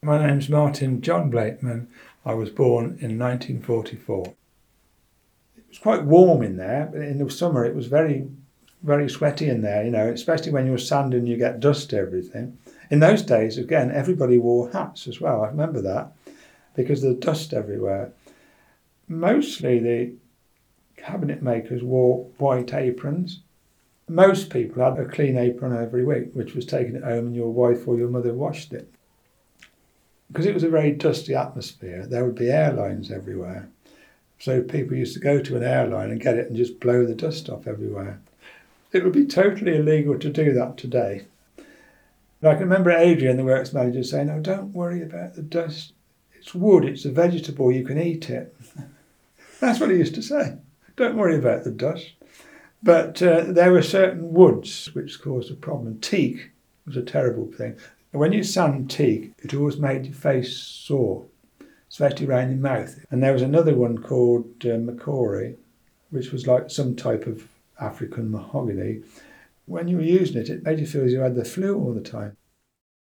My name's Martin John Blakeman. I was born in 1944. It was quite warm in there, but in the summer it was very, very sweaty in there, especially when you're sanding and you get dust to everything. In those days, again, everybody wore hats as well. I remember that because of the dust everywhere. Mostly the cabinet makers wore white aprons. Most people had a clean apron every week, which was taken it home and your wife or your mother washed it. Because it was a very dusty atmosphere, there would be airlines everywhere. So people used to go to an airline and get it and just blow the dust off everywhere. It would be totally illegal to do that today. And I can remember Adrian, the works manager, saying, "Oh, don't worry about the dust. It's wood, it's a vegetable, you can eat it." That's what he used to say. Don't worry about the dust. But there were certain woods which caused a problem. Teak was a terrible thing. When you sand teak, it always made your face sore, especially around your mouth. And there was another one called Macquarie, which was like some type of African mahogany. When you were using it, it made you feel as you had the flu all the time.